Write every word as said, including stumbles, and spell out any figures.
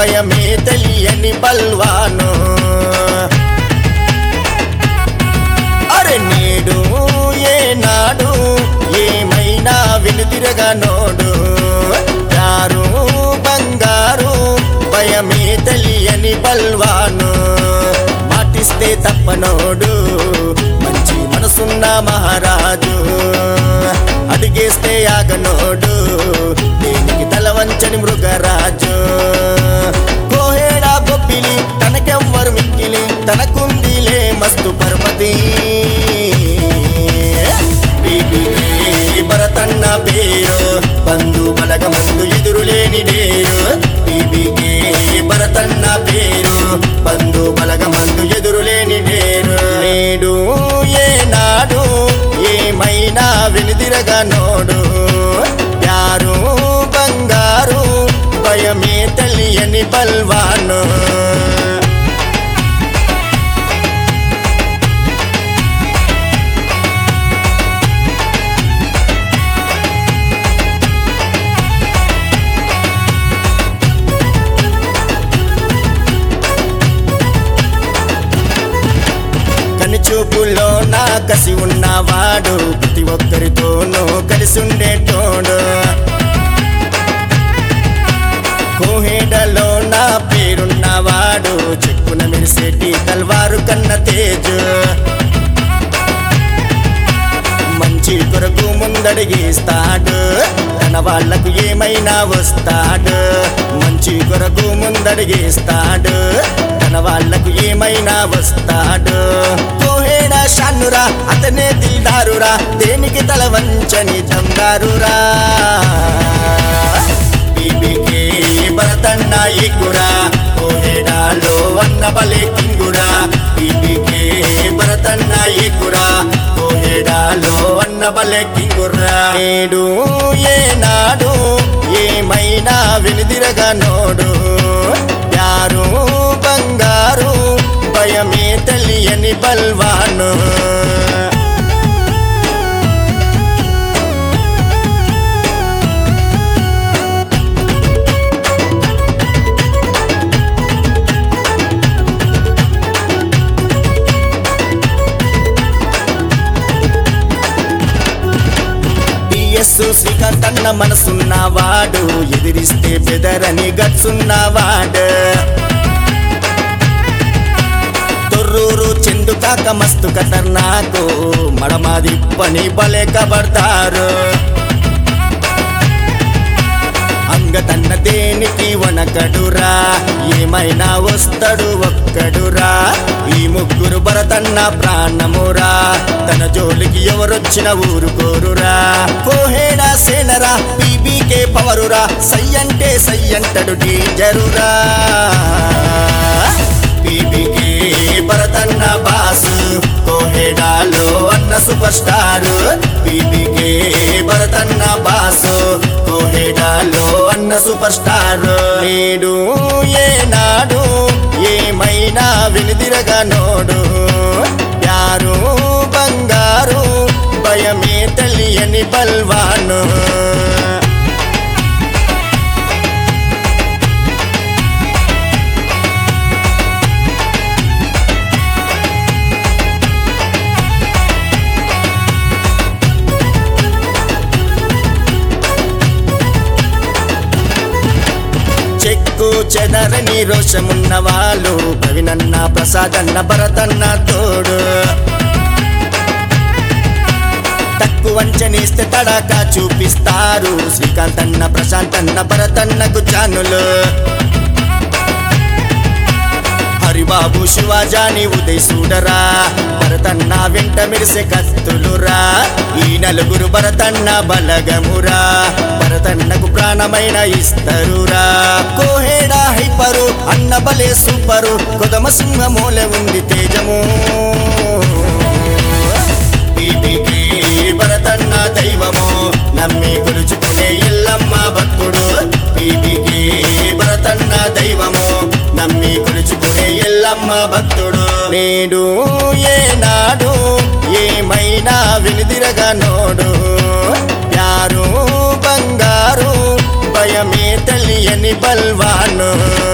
భయమే తెలియని బల్వాను అరే నేడు ఏనాడు ఏమైనా వెనుతిరగనోడు యారు బంగారు భయమే తెలియని బల్వాను మాటిస్తే తప్పనోడు మంచి మనసున్న మహారాజు అడిగేస్తే ఆగనోడు దేనికి తల వంచని మృగరాజు కోహేడా బొబ్బిలి తనకెవ్వరు మిక్కిలి తనకుందిలే మస్తు పర్వతి భరతన్న పేరు బంధు బలగ ముందు ఎదురులేని డేరు బీబీకే భరతన్న పేరు బంధు బలగ మందు ఎదురులేని డేరు నేడు ఏనాడు ఏమైనా వెనుదిరగనోడు యారు బంగారు భయమే తెలియని బల్వాను చూపులో నా కసి ఉన్నవాడు ప్రతి ఒక్కరితోనూ కలిసి ఉండేటోడు కోహేడలో నా పేరున్నవాడు చెక్కున మెరిసేటి తల్వారు కన్న తేజు మంచి కొరకు ముందడిగేస్తాడు తన వాళ్లకు ఏమైనా వస్తాడు మంచి కొరకు ముందడిగేస్తాడు తన వాళ్లకు ఏమైనా వస్తాడు కోహేడా షానురా అతనే దిల్దారురా దేనికి తల వంచని జంగారురా బీబీకే భరతన్న ఎక్కురా కోహేడాలో అన్న బలే కింగురా బీబీకే భరతన్న ఎక్కురా కోహేడాలో అన్న బలే కింగురా నేడు ఏనాడు ఏమైనా వెనుదిరగనోడు యారు బంగారు భయమే తెలియని బల్వాను శ్రీకాంత్ అన్న మనసున్నవాడు ఎదిరిస్తే బెదరని గట్సున్నవాడు తొర్రూరు చెందు కాక మస్తు ఖతర్నాకు మడమాది పని బలే కబడతారు అంగతన్న దేనికి వనకడురా ఏమైనా వస్తాడు ఒక్కడురా ఈ ముగ్గురు భరతన్న ప్రాణమురా తన జోలికి ఎవరొచ్చిన ఊరుకోరురా కోహేడా సేనరా బీబీకే పవరురా సయ్యంటే సయ్యంటడు డేంజరురా బీబీకే భరతన్న బాసు కోహేడాలో అన్న సూపర్ స్టారు బీబీకే భరతన్న బాసు కోహేడాలో అన్న సూపర్ స్టార్ నేడు ఏనాడు ఏమైనా వెనుదిరగనోడు యారు బంగారు భయమే తెలియని బల్వాను చెదరని రోషమున్న వాళ్ళు ప్రవీణన్న ప్రసాదన్న భరతన్న తోడు తక్కువంచనిస్తే తడాకా చూపిస్తారు శ్రీకాంత్ అన్న ప్రశాంత్ అన్న భరతన్నకు చానులు హరిబాబు శివాజాని ఉదయ్ సూడరా భరతన్న వెంట మెరిసే కత్తులురా ఈ నలుగురు భరతన్న బలగమురా భరతన్నకు ప్రాణమైన ఇస్తరురా కోహేడా హైపరు అన్న బలే సూపరు కొదమ సింహమూలె ఉంది తేజము బీబీకే భరతన్న దైవము నమ్మి కొలుచుకునే ఇల్లమ్మ భక్తుడు బీబీకే భరతన్న దైవము నమ్మి కొలుచుకునే ఎల్లమ్మ భక్తుడు నేడు ఏనాడు ఏమైనా వెనుదిరగనోడు యారు బంగారు భయమే తెలియని బల్వాను